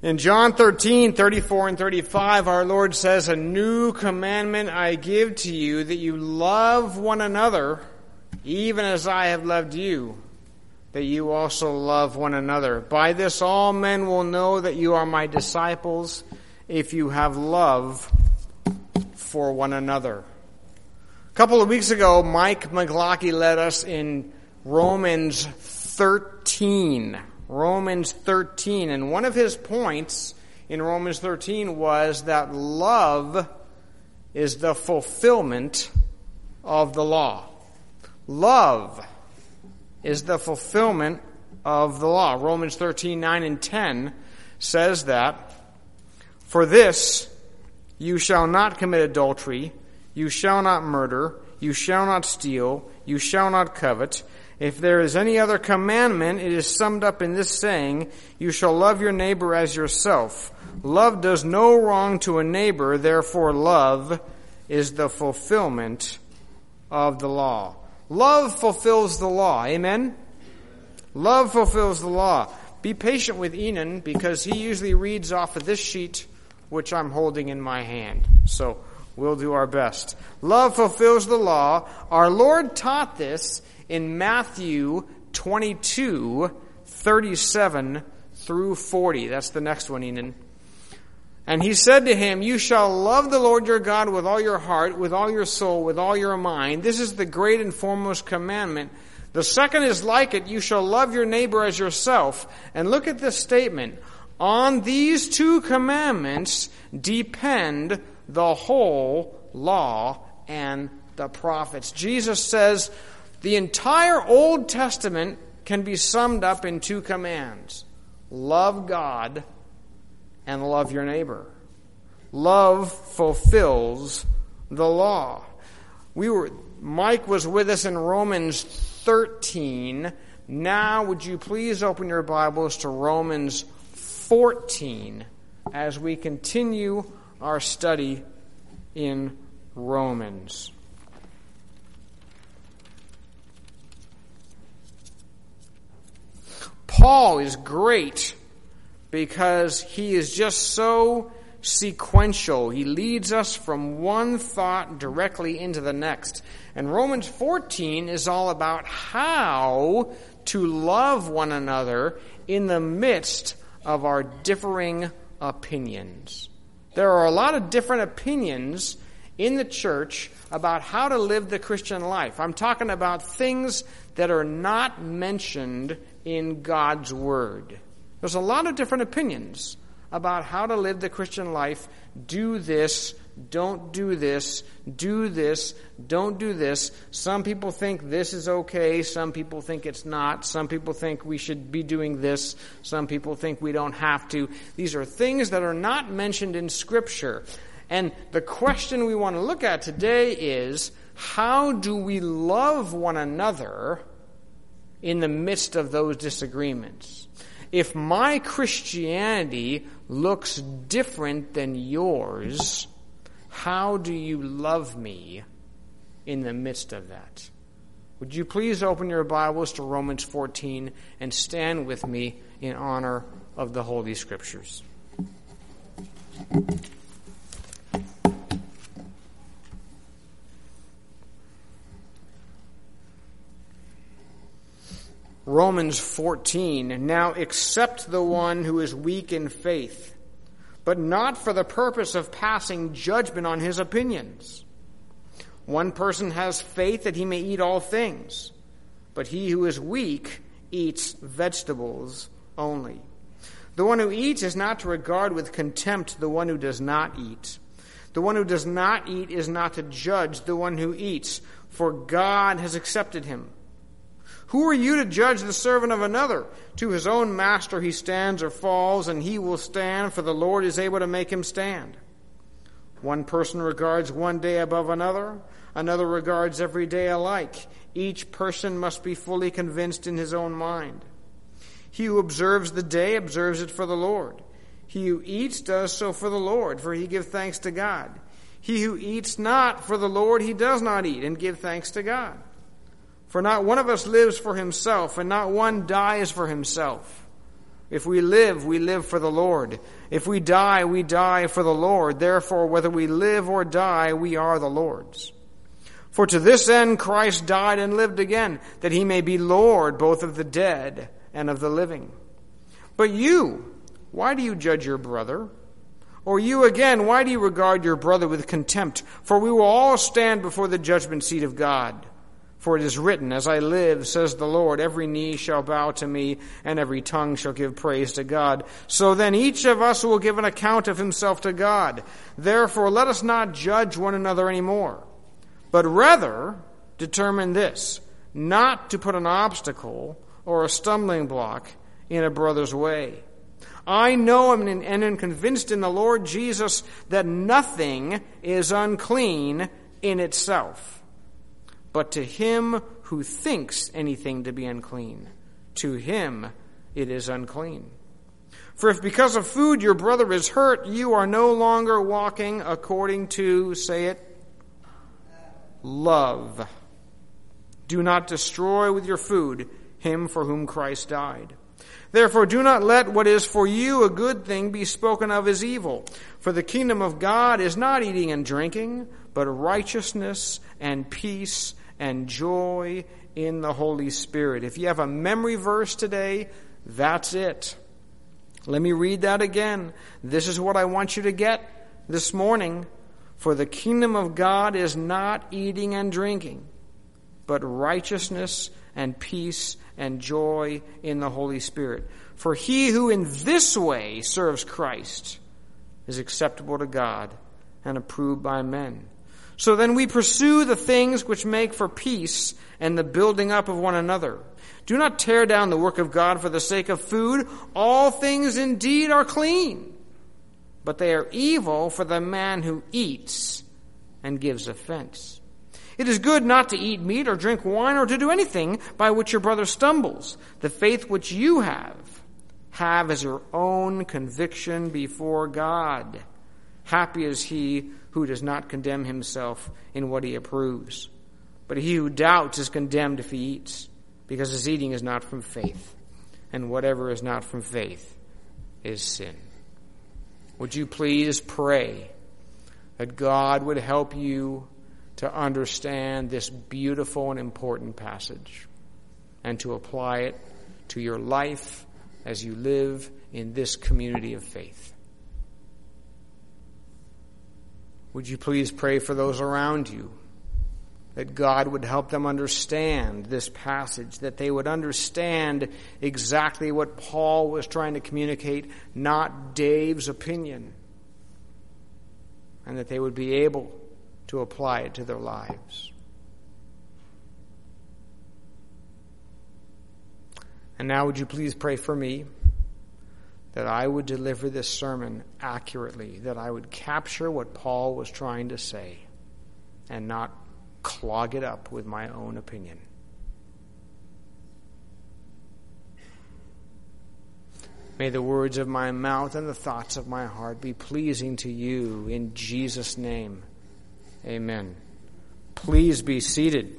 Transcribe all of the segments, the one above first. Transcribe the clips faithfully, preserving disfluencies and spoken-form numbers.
In John thirteen, thirty-four and thirty-five, our Lord says, "A new commandment I give to you, that you love one another, even as I have loved you, that you also love one another. By this all men will know that you are my disciples, if you have love for one another." A couple of weeks ago, Mike McLaughlin led us in Romans thirteen. Romans thirteen. And one of his points in Romans thirteen was that love is the fulfillment of the law. Love is the fulfillment of the law. Romans thirteen, nine and ten says that, "For this you shall not commit adultery, you shall not murder, you shall not steal, you shall not covet. If there is any other commandment, it is summed up in this saying, you shall love your neighbor as yourself. Love does no wrong to a neighbor, therefore love is the fulfillment of the law." Love fulfills the law. Amen? Love fulfills the law. Be patient with Enan, because he usually reads off of this sheet, which I'm holding in my hand. So we'll do our best. Love fulfills the law. Our Lord taught this in Matthew twenty-two, thirty-seven through forty. That's the next one, Enan. "And he said to him, you shall love the Lord your God with all your heart, with all your soul, with all your mind. This is the great and foremost commandment. The second is like it, you shall love your neighbor as yourself." And look at this statement. "On these two commandments depend the whole law and the prophets." Jesus says the entire Old Testament can be summed up in two commands. Love God and love your neighbor. Love fulfills the law. We were, Mike was with us in Romans thirteen. Now would you please open your Bibles to Romans fourteen as we continue our study in Romans. Paul is great because he is just so sequential. He leads us from one thought directly into the next. And Romans fourteen is all about how to love one another in the midst of our differing opinions. There are a lot of different opinions in the church about how to live the Christian life. I'm talking about things that are not mentioned in God's Word. There's a lot of different opinions about how to live the Christian life. Do this, don't do this, do this, don't do this. Some people think this is okay, some people think it's not, some people think we should be doing this, some people think we don't have to. These are things that are not mentioned in Scripture. And the question we want to look at today is, how do we love one another in the midst of those disagreements? If my Christianity looks different than yours, how do you love me in the midst of that? Would you please open your Bibles to Romans fourteen and stand with me in honor of the Holy Scriptures. Romans fourteen, "Now accept the one who is weak in faith, but not for the purpose of passing judgment on his opinions. One person has faith that he may eat all things, but he who is weak eats vegetables only. The one who eats is not to regard with contempt the one who does not eat. The one who does not eat is not to judge the one who eats, for God has accepted him. Who are you to judge the servant of another? To his own master he stands or falls, and he will stand, for the Lord is able to make him stand. One person regards one day above another, another regards every day alike. Each person must be fully convinced in his own mind. He who observes the day observes it for the Lord. He who eats does so for the Lord, for he gives thanks to God. He who eats not for the Lord, he does not eat, and give thanks to God. For not one of us lives for himself, and not one dies for himself. If we live, we live for the Lord. If we die, we die for the Lord. Therefore, whether we live or die, we are the Lord's. For to this end Christ died and lived again, that he may be Lord both of the dead and of the living. But you, why do you judge your brother? Or you again, why do you regard your brother with contempt? For we will all stand before the judgment seat of God. For it is written, as I live, says the Lord, every knee shall bow to me, and every tongue shall give praise to God. So then each of us will give an account of himself to God. Therefore let us not judge one another anymore, but rather determine this, not to put an obstacle or a stumbling block in a brother's way. I know and am convinced in the Lord Jesus that nothing is unclean in itself. But to him who thinks anything to be unclean, to him it is unclean. For if because of food your brother is hurt, you are no longer walking according to, say it, love. Do not destroy with your food him for whom Christ died. Therefore do not let what is for you a good thing be spoken of as evil. For the kingdom of God is not eating and drinking, but righteousness and peace and joy in the Holy Spirit. If you have a memory verse today, that's it. Let me read that again. This is what I want you to get this morning. For the kingdom of God is not eating and drinking, but righteousness and peace and joy in the Holy Spirit. For he who in this way serves Christ is acceptable to God and approved by men. So then we pursue the things which make for peace and the building up of one another. Do not tear down the work of God for the sake of food. All things indeed are clean, but they are evil for the man who eats and gives offense. It is good not to eat meat or drink wine or to do anything by which your brother stumbles. The faith which you have, have as your own conviction before God. Happy is he who does not condemn himself in what he approves. But he who doubts is condemned if he eats, because his eating is not from faith. And whatever is not from faith is sin. Would you please pray that God would help you to understand this beautiful and important passage and to apply it to your life as you live in this community of faith. Would you please pray for those around you, that God would help them understand this passage, that they would understand exactly what Paul was trying to communicate, not Dave's opinion, and that they would be able to apply it to their lives. And now would you please pray for me, that I would deliver this sermon accurately, that I would capture what Paul was trying to say and not clog it up with my own opinion. May the words of my mouth and the thoughts of my heart be pleasing to you in Jesus' name. Amen. Please be seated.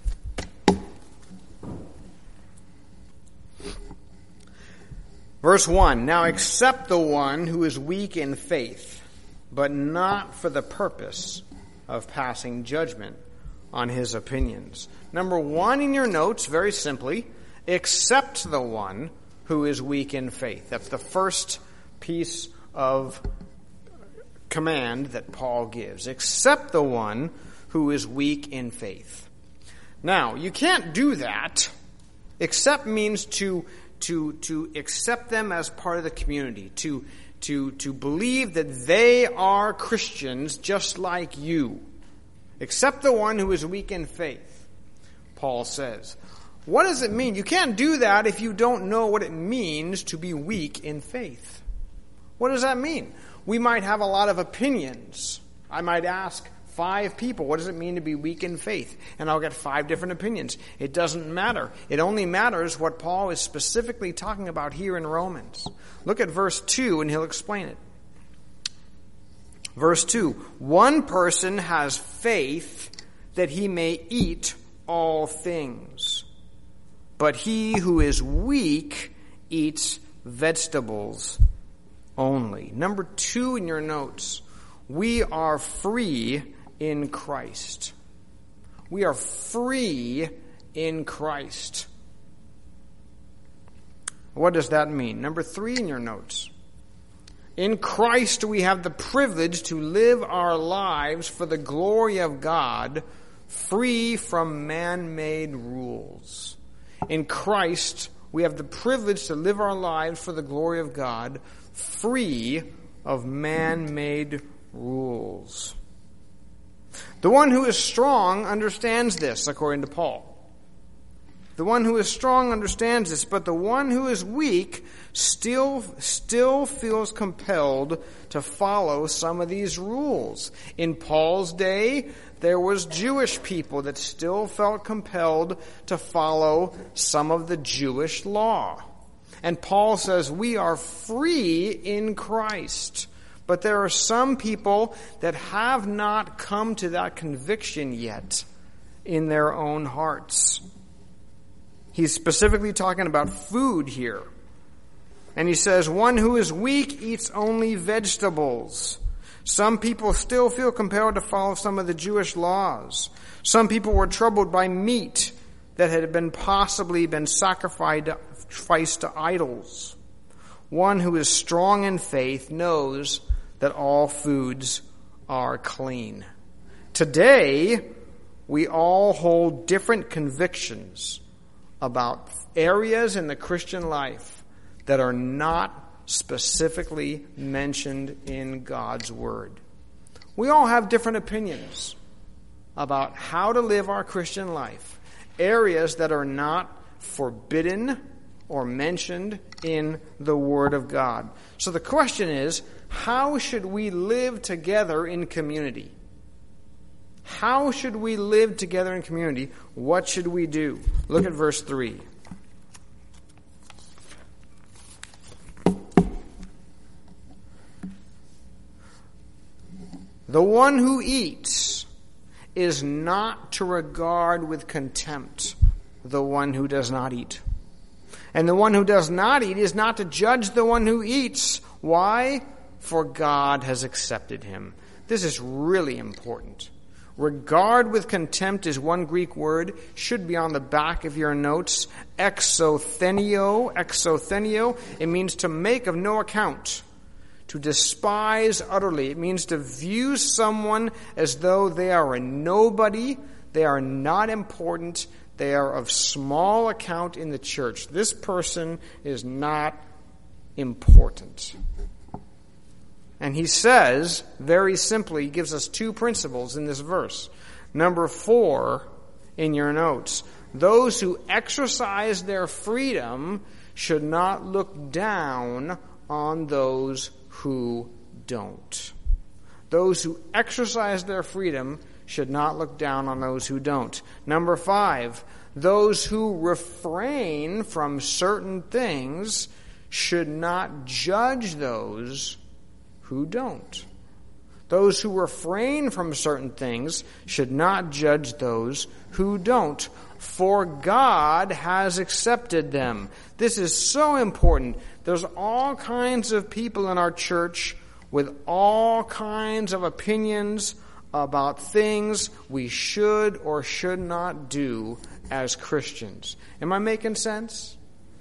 Verse one, now accept the one who is weak in faith, but not for the purpose of passing judgment on his opinions. Number one in your notes, very simply, accept the one who is weak in faith. That's the first piece of command that Paul gives. Accept the one who is weak in faith. Now, you can't do that. Accept means to to to accept them as part of the community, to to to believe that they are Christians just like you. Accept the one who is weak in faith, Paul says. What does it mean? You can't do that if you don't know what it means to be weak in faith. What does that mean? We might have a lot of opinions. I might ask five people, what does it mean to be weak in faith? And I'll get five different opinions. It doesn't matter. It only matters what Paul is specifically talking about here in Romans. Look at verse two and he'll explain it. Verse two, one person has faith that he may eat all things, but he who is weak eats vegetables only. Number two in your notes, we are free in Christ. We are free in Christ. What does that mean? Number three in your notes. In Christ we have the privilege to live our lives for the glory of God, free from man-made rules. In Christ we have the privilege to live our lives for the glory of God, free of man-made rules. The one who is strong understands this, according to Paul. The one who is strong understands this, but the one who is weak still, still feels compelled to follow some of these rules. In Paul's day, there was Jewish people that still felt compelled to follow some of the Jewish law. And Paul says we are free in Christ. But there are some people that have not come to that conviction yet in their own hearts. He's specifically talking about food here. And he says, one who is weak eats only vegetables. Some people still feel compelled to follow some of the Jewish laws. Some people were troubled by meat that had been possibly been sacrificed to idols. One who is strong in faith knows that all foods are clean. Today, we all hold different convictions about areas in the Christian life that are not specifically mentioned in God's Word. We all have different opinions about how to live our Christian life, areas that are not forbidden or mentioned in the Word of God. So the question is, how should we live together in community? How should we live together in community? What should we do? Look at verse three. The one who eats is not to regard with contempt the one who does not eat. And the one who does not eat is not to judge the one who eats. Why? For God has accepted him. This is really important. Regard with contempt is one Greek word, should be on the back of your notes. Exothenio, exothenio, it means to make of no account. To despise utterly. It means to view someone as though they are a nobody, they are not important, they are of small account in the church. This person is not important. And he says, very simply, he gives us two principles in this verse. Number four in your notes. Those who exercise their freedom should not look down on those who don't. Those who exercise their freedom should not look down on those who don't. Number five, those who refrain from certain things should not judge those who don't. Those who refrain from certain things should not judge those who don't, for God has accepted them. This is so important. There's all kinds of people in our church with all kinds of opinions about things we should or should not do as Christians. Am I making sense?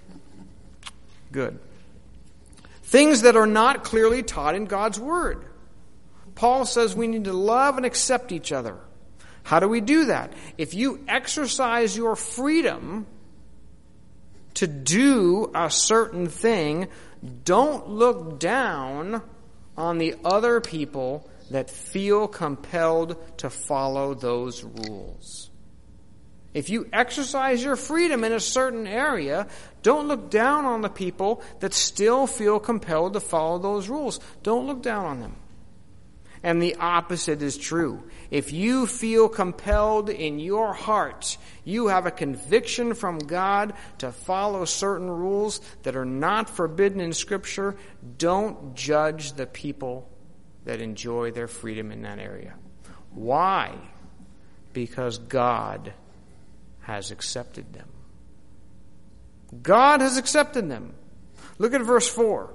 Good. Things that are not clearly taught in God's Word. Paul says we need to love and accept each other. How do we do that? If you exercise your freedom to do a certain thing, don't look down on the other people that feel compelled to follow those rules. If you exercise your freedom in a certain area, don't look down on the people that still feel compelled to follow those rules. Don't look down on them. And the opposite is true. If you feel compelled in your heart, you have a conviction from God to follow certain rules that are not forbidden in Scripture, don't judge the people that enjoy their freedom in that area. Why? Because God has accepted them. God has accepted them. Look at verse four.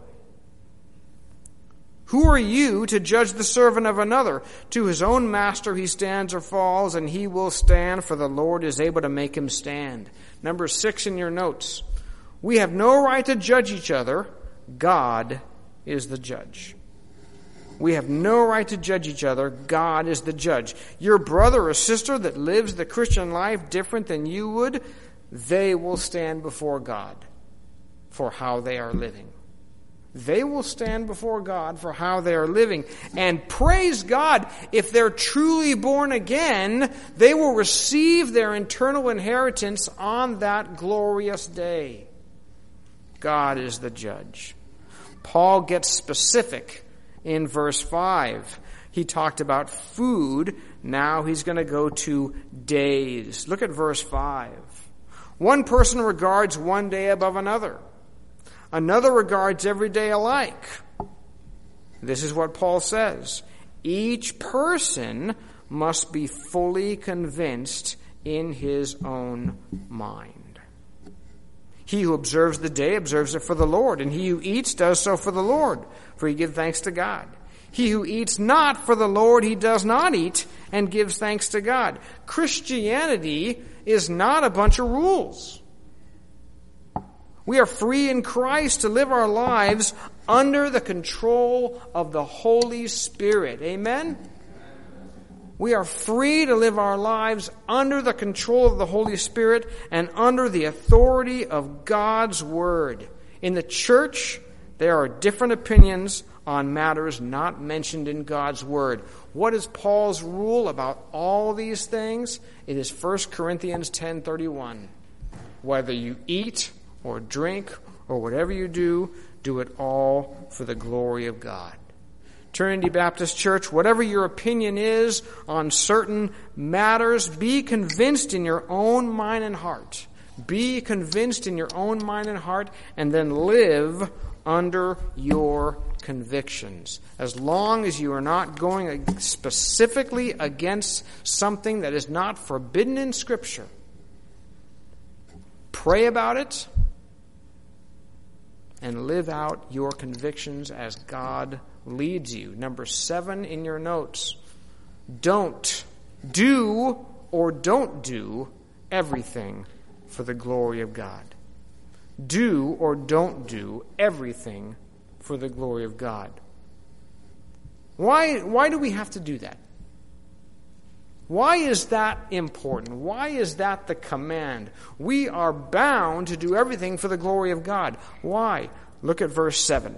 Who are you to judge the servant of another? To his own master he stands or falls, and he will stand, for the Lord is able to make him stand. Number six in your notes. We have no right to judge each other. God is the judge. We have no right to judge each other. God is the judge. Your brother or sister that lives the Christian life different than you would, they will stand before God for how they are living. They will stand before God for how they are living. And praise God, if they're truly born again, they will receive their eternal inheritance on that glorious day. God is the judge. Paul gets specific in verse five. He talked about food. Now he's going to go to days. Look at verse five. One person regards one day above another. Another regards every day alike. This is what Paul says. Each person must be fully convinced in his own mind. He who observes the day observes it for the Lord, and he who eats does so for the Lord, for he gives thanks to God. He who eats not for the Lord, he does not eat, and gives thanks to God. Christianity is not a bunch of rules. We are free in Christ to live our lives under the control of the Holy Spirit. Amen? We are free to live our lives under the control of the Holy Spirit and under the authority of God's Word. In the church, there are different opinions on matters not mentioned in God's Word. What is Paul's rule about all these things? It is First Corinthians ten thirty-one. Whether you eat or drink, or whatever you do, do it all for the glory of God. Trinity Baptist Church, whatever your opinion is on certain matters, be convinced in your own mind and heart. Be convinced in your own mind and heart, and then live under your convictions. As long as you are not going specifically against something that is not forbidden in Scripture, pray about it, and live out your convictions as God leads you. Number seven in your notes. Don't do or don't do everything for the glory of God. Do or don't do everything for the glory of God. Why, why do we have to do that? Why is that important? Why is that the command? We are bound to do everything for the glory of God. Why? Look at verse seven.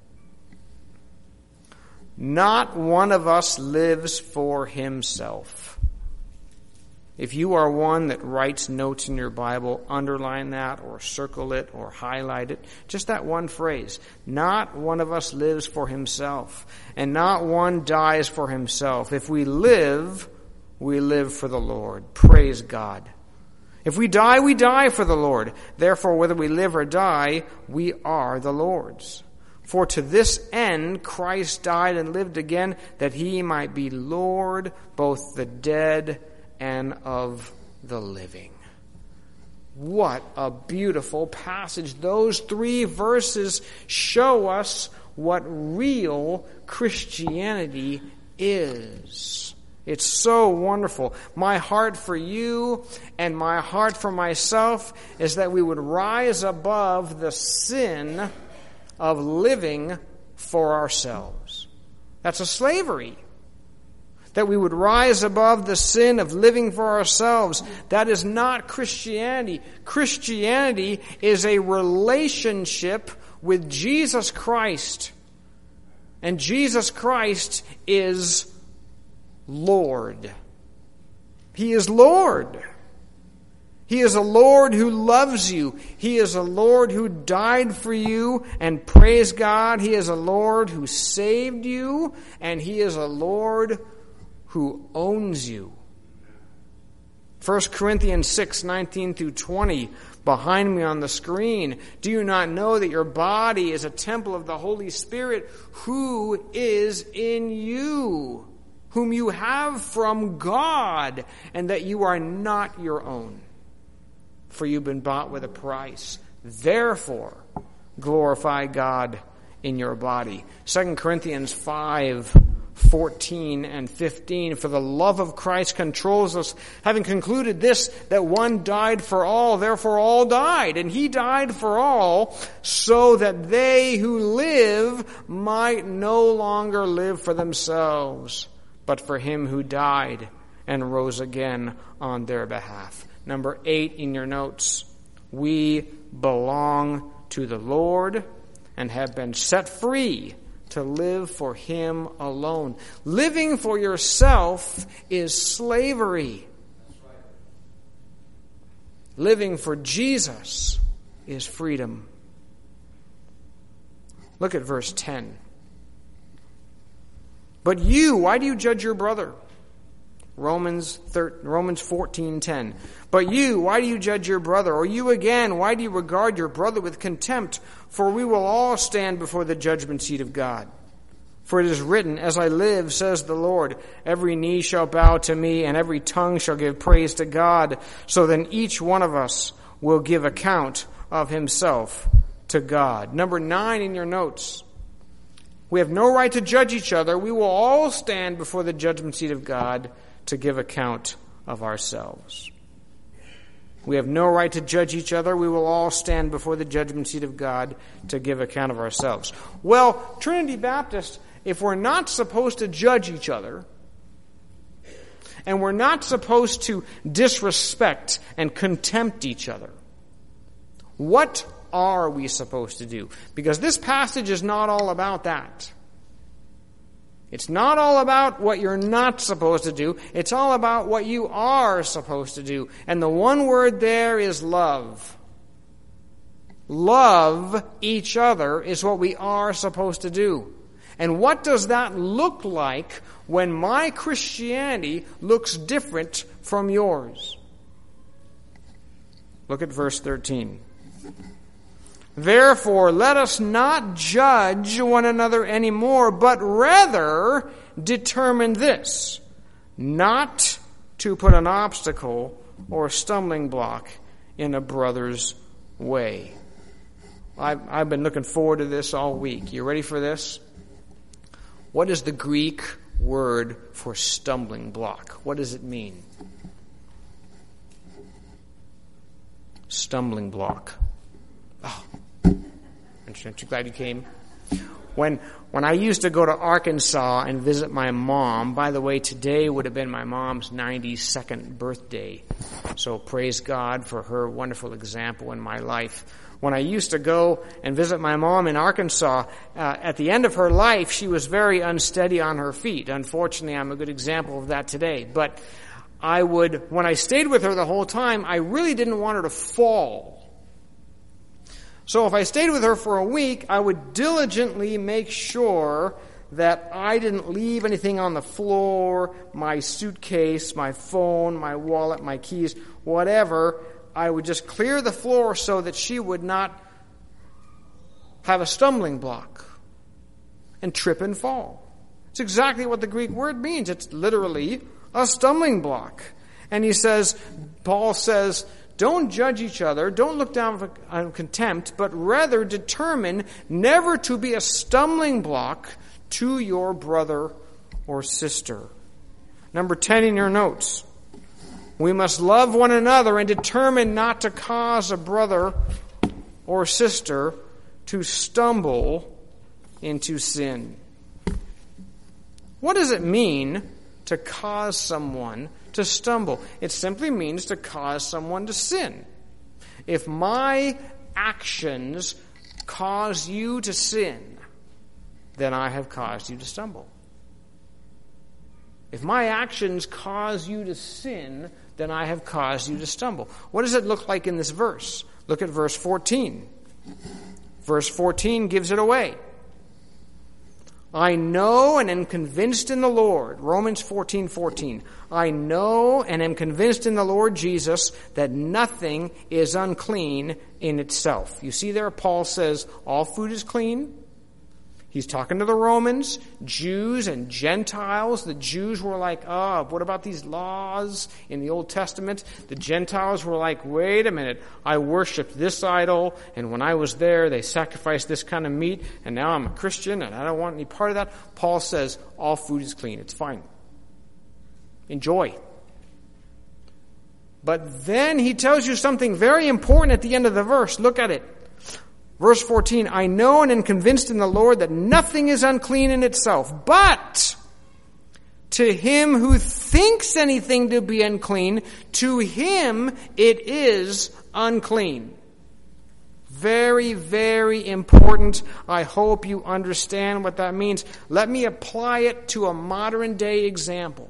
Not one of us lives for himself. If you are one that writes notes in your Bible, underline that or circle it or highlight it. Just that one phrase. Not one of us lives for himself, and not one dies for himself. If we live, we live for the Lord. Praise God. If we die, we die for the Lord. Therefore, whether we live or die, we are the Lord's. For to this end Christ died and lived again, that he might be Lord, both the dead and of the living. What a beautiful passage. Those three verses show us what real Christianity is. It's so wonderful. My heart for you and my heart for myself is that we would rise above the sin of living for ourselves. That's a slavery. That we would rise above the sin of living for ourselves. That is not Christianity. Christianity is a relationship with Jesus Christ. And Jesus Christ is Lord. He is Lord. He is a Lord who loves you. He is a Lord who died for you, and praise God, He is a Lord who saved you, and He is a Lord who owns you. First Corinthians six, nineteen through twenty, behind me on the screen. Do you not know that your body is a temple of the Holy Spirit who is in you, whom you have from God, and that you are not your own? For you've been bought with a price. Therefore, glorify God in your body. Second Corinthians five, fourteen and fifteen. For the love of Christ controls us, having concluded this, that one died for all, therefore all died. And he died for all, so that they who live might no longer live for themselves, but for him who died and rose again on their behalf. Number eight in your notes. We belong to the Lord and have been set free to live for him alone. Living for yourself is slavery. Living for Jesus is freedom. Look at verse ten. But you, why do you judge your brother? Romans Romans fourteen ten. But you, why do you judge your brother? Or you again, why do you regard your brother with contempt? For we will all stand before the judgment seat of God. For it is written, as I live, says the Lord, every knee shall bow to me, and every tongue shall give praise to God. So then each one of us will give account of himself to God. Number nine in your notes. We have no right to judge each other. We will all stand before the judgment seat of God to give account of ourselves. We have no right to judge each other. We will all stand before the judgment seat of God to give account of ourselves. Well, Trinity Baptist, if we're not supposed to judge each other, and we're not supposed to disrespect and contempt each other, what are we supposed to do? Because this passage is not all about that. It's not all about what you're not supposed to do. It's all about what you are supposed to do. And the one word there is love. Love each other is what we are supposed to do. And what does that look like when my Christianity looks different from yours? Look at verse thirteen. Therefore, let us not judge one another anymore, but rather determine this, not to put an obstacle or stumbling block in a brother's way. I've, I've been looking forward to this all week. You ready for this? What is the Greek word for stumbling block? What does it mean? Stumbling block. Oh. Aren't you glad you came? When when I used to go to Arkansas and visit my mom, by the way, today would have been my mom's ninety-second birthday. So praise God for her wonderful example in my life. When I used to go and visit my mom in Arkansas, uh, at the end of her life, she was very unsteady on her feet. Unfortunately, I'm a good example of that today. But I would, when I stayed with her the whole time, I really didn't want her to fall. So if I stayed with her for a week, I would diligently make sure that I didn't leave anything on the floor, my suitcase, my phone, my wallet, my keys, whatever. I would just clear the floor so that she would not have a stumbling block and trip and fall. It's exactly what the Greek word means. It's literally a stumbling block. And he says, Paul says, don't judge each other, don't look down with contempt, but rather determine never to be a stumbling block to your brother or sister. Number ten in your notes. We must love one another and determine not to cause a brother or sister to stumble into sin. What does it mean to cause someone to stumble? It simply means to cause someone to sin. If my actions cause you to sin, then I have caused you to stumble. If my actions cause you to sin, then I have caused you to stumble. What does it look like in this verse? Look at verse fourteen. Verse fourteen gives it away. I know and am convinced in the Lord. Romans fourteen fourteen. I know and am convinced in the Lord Jesus that nothing is unclean in itself. You see there, Paul says all food is clean. He's talking to the Romans, Jews and Gentiles. The Jews were like, oh, what about these laws in the Old Testament? The Gentiles were like, wait a minute, I worshiped this idol, and when I was there, they sacrificed this kind of meat, and now I'm a Christian, and I don't want any part of that. Paul says, all food is clean. It's fine. Enjoy. But then he tells you something very important at the end of the verse. Look at it. Verse fourteen, I know and am convinced in the Lord that nothing is unclean in itself, but to him who thinks anything to be unclean, to him it is unclean. Very, very important. I hope you understand what that means. Let me apply it to a modern day example.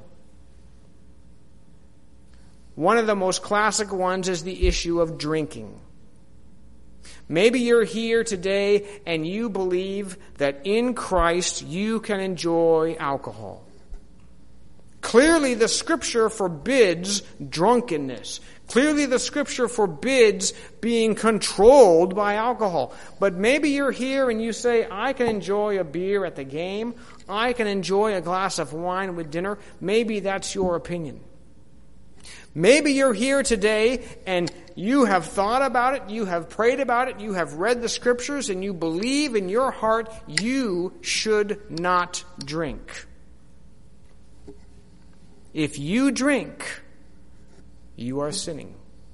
One of the most classic ones is the issue of drinking. Maybe you're here today and you believe that in Christ you can enjoy alcohol. Clearly the Scripture forbids drunkenness. Clearly the Scripture forbids being controlled by alcohol. But maybe you're here and you say, I can enjoy a beer at the game. I can enjoy a glass of wine with dinner. Maybe that's your opinion. Maybe you're here today and you have thought about it, you have prayed about it, you have read the Scriptures, and you believe in your heart you should not drink. If you drink, you are sinning.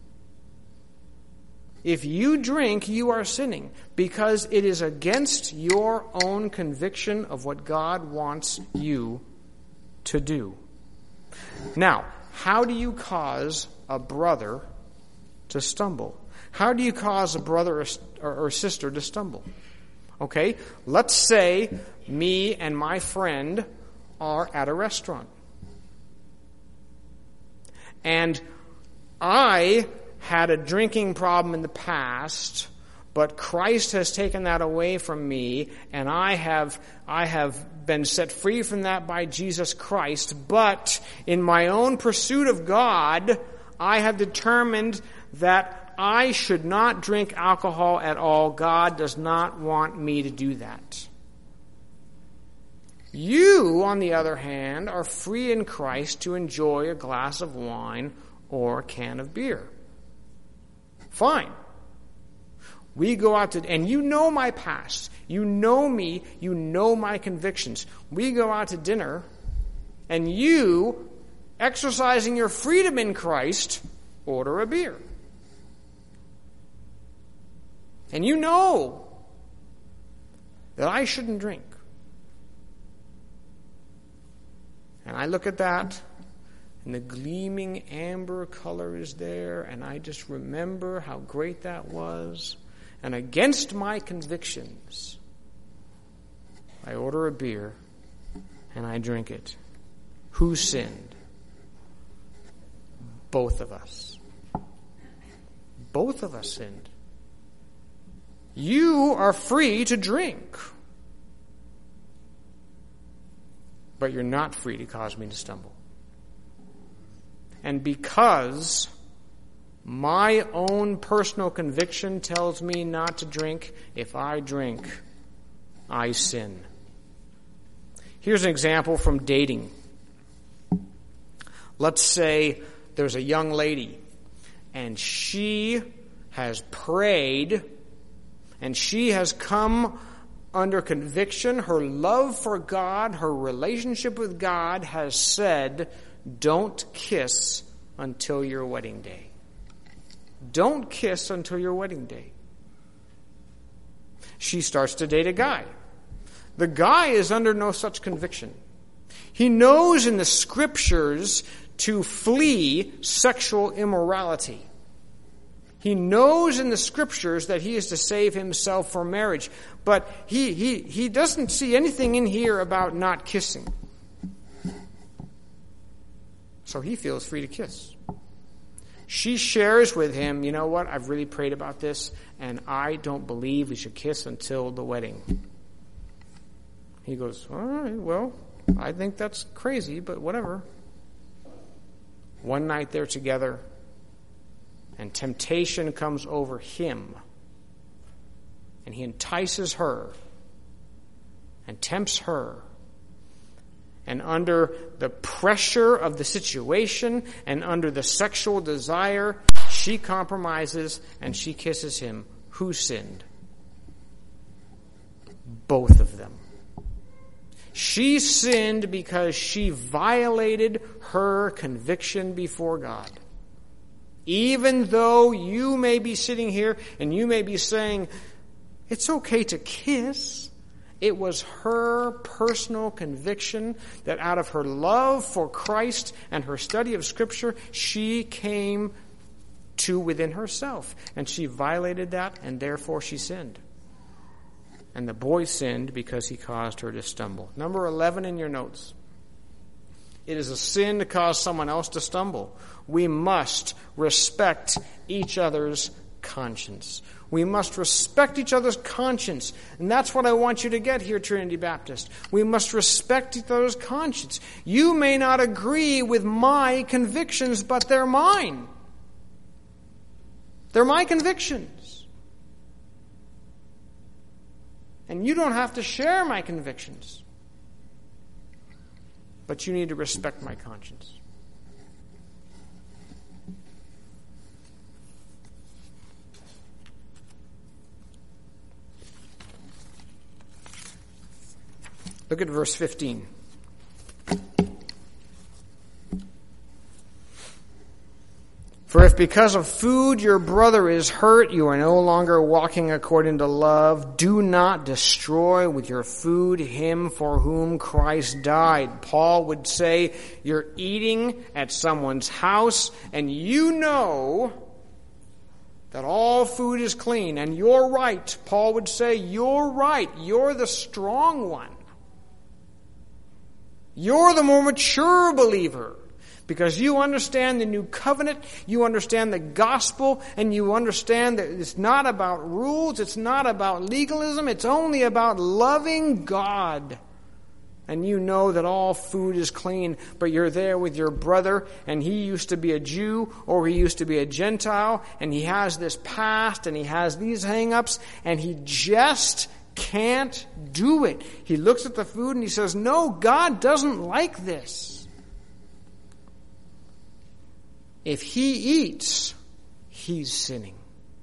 If you drink, you are sinning because it is against your own conviction of what God wants you to do. Now, how do you cause a brother to stumble? How do you cause a brother or, or, or sister to stumble? Okay, let's say me and my friend are at a restaurant. And I had a drinking problem in the past, but Christ has taken that away from me, and I have I have been set free from that by Jesus Christ. But in my own pursuit of God, I have determined that I should not drink alcohol at all. God does not want me to do that. You, on the other hand, are free in Christ to enjoy a glass of wine or a can of beer. Fine. We go out to, and you know my past. You know me. You know my convictions. We go out to dinner, and you, exercising your freedom in Christ, order a beer. And you know that I shouldn't drink. And I look at that, and the gleaming amber color is there, and I just remember how great that was. And against my convictions, I order a beer and I drink it. Who sinned? Both of us. Both of us sinned. You are free to drink, but you're not free to cause me to stumble. And because my own personal conviction tells me not to drink, if I drink, I sin. Here's an example from dating. Let's say there's a young lady, and she has prayed, and she has come under conviction. Her love for God, her relationship with God has said, don't kiss until your wedding day. Don't kiss until your wedding day. She starts to date a guy. The guy is under no such conviction. He knows in the Scriptures to flee sexual immorality. He knows in the Scriptures that he is to save himself for marriage. But he, he, he doesn't see anything in here about not kissing. So he feels free to kiss. She shares with him, you know what, I've really prayed about this, and I don't believe we should kiss until the wedding. He goes, all right, well, I think that's crazy, but whatever. One night they're together, and temptation comes over him, and he entices her, and tempts her. And under the pressure of the situation and under the sexual desire, she compromises and she kisses him. Who sinned? Both of them. She sinned because she violated her conviction before God. Even though you may be sitting here and you may be saying, it's okay to kiss, it was her personal conviction that out of her love for Christ and her study of Scripture, she came to within herself. And she violated that, and therefore she sinned. And the boy sinned because he caused her to stumble. Number eleven in your notes. It is a sin to cause someone else to stumble. We must respect each other's conscience. We must respect each other's conscience. And that's what I want you to get here, Trinity Baptist. We must respect each other's conscience. You may not agree with my convictions, but they're mine. They're my convictions. And you don't have to share my convictions. But you need to respect my conscience. Look at verse fifteen. For if because of food your brother is hurt, you are no longer walking according to love, do not destroy with your food him for whom Christ died. Paul would say, you're eating at someone's house and you know that all food is clean, and you're right. Paul would say, you're right. You're the strong one. You're the more mature believer because you understand the new covenant, you understand the gospel, and you understand that it's not about rules, it's not about legalism, it's only about loving God. And you know that all food is clean, but you're there with your brother, and he used to be a Jew, or he used to be a Gentile, and he has this past, and he has these hang-ups, and he just can't do it. He looks at the food and he says, no, God doesn't like this. If he eats, he's sinning.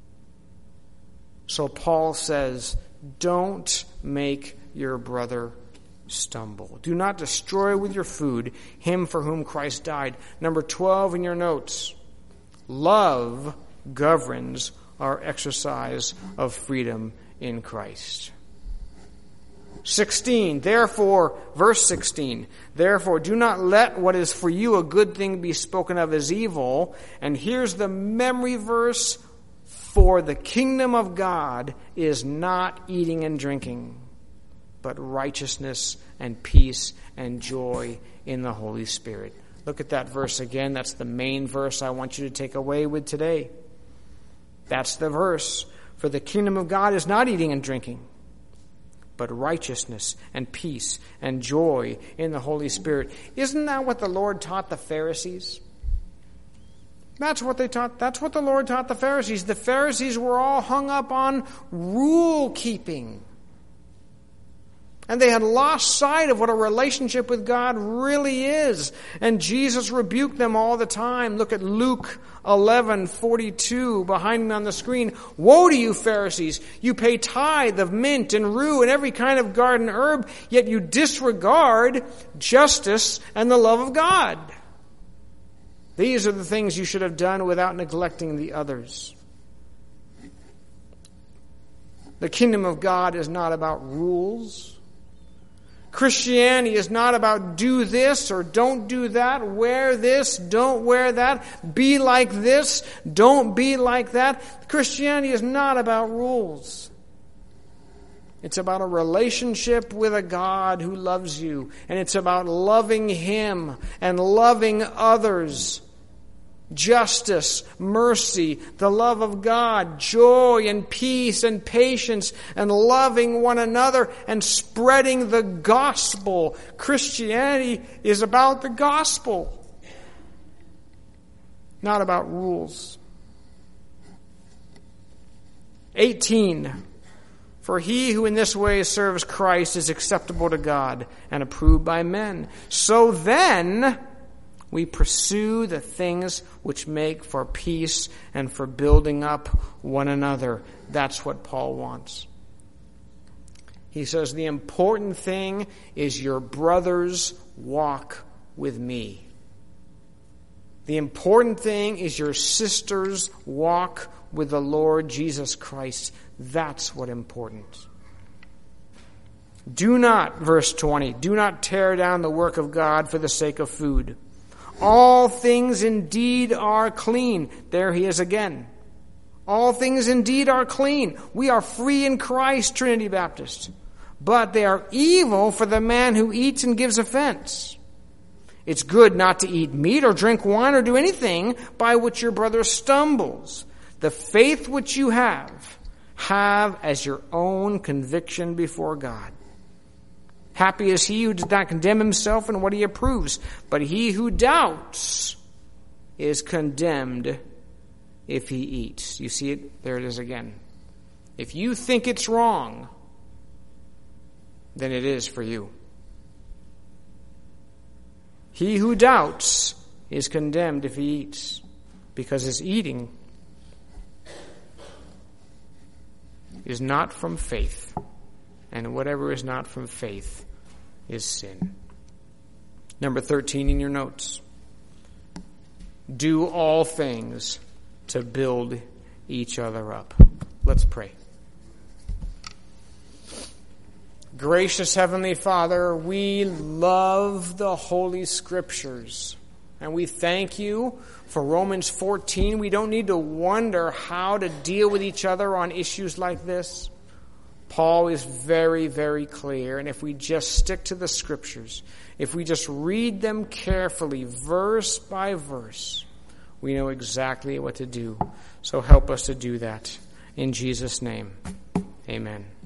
So Paul says, don't make your brother stumble. Do not destroy with your food him for whom Christ died. Number twelve in your notes. Love governs our exercise of freedom in Christ. sixteen, therefore, verse sixteen, therefore do not let what is for you a good thing be spoken of as evil. And here's the memory verse, for the kingdom of God is not eating and drinking, but righteousness and peace and joy in the Holy Spirit. Look at that verse again. That's the main verse I want you to take away with today. That's the verse. For the kingdom of God is not eating and drinking, but righteousness and peace and joy in the Holy Spirit. Isn't that what the Lord taught the Pharisees? That's what they taught. That's what the Lord taught the Pharisees. The Pharisees were all hung up on rule keeping. And they had lost sight of what a relationship with God really is. And Jesus rebuked them all the time. Look at Luke eleven forty-two behind me on the screen. Woe to you, Pharisees! You pay tithe of mint and rue and every kind of garden herb, yet you disregard justice and the love of God. These are the things you should have done without neglecting the others. The kingdom of God is not about rules. Christianity is not about do this or don't do that, wear this, don't wear that, be like this, don't be like that. Christianity is not about rules. It's about a relationship with a God who loves you, and it's about loving Him and loving others. Justice, mercy, the love of God, joy and peace and patience and loving one another and spreading the gospel. Christianity is about the gospel, not about rules. eighteen. For he who in this way serves Christ is acceptable to God and approved by men. So then we pursue the things which make for peace and for building up one another. That's what Paul wants. He says the important thing is your brothers walk with me. The important thing is your sisters walk with the Lord Jesus Christ. That's what important. Do not, verse twenty, do not tear down the work of God for the sake of food. All things indeed are clean. There he is again. All things indeed are clean. We are free in Christ, Trinity Baptist. But they are evil for the man who eats and gives offense. It's good not to eat meat or drink wine or do anything by which your brother stumbles. The faith which you have, have as your own conviction before God. Happy is he who does not condemn himself in what he approves, but he who doubts is condemned if he eats. You see it? There it is again. If you think it's wrong, then it is for you. He who doubts is condemned if he eats, because his eating is not from faith, and whatever is not from faith is sin. Number thirteen in your notes. Do all things to build each other up. Let's pray. Gracious Heavenly Father, we love the Holy Scriptures, and we thank you for Romans fourteen. We don't need to wonder how to deal with each other on issues like this. Paul is very, very clear, and if we just stick to the Scriptures, if we just read them carefully, verse by verse, we know exactly what to do. So help us to do that. In Jesus' name, amen.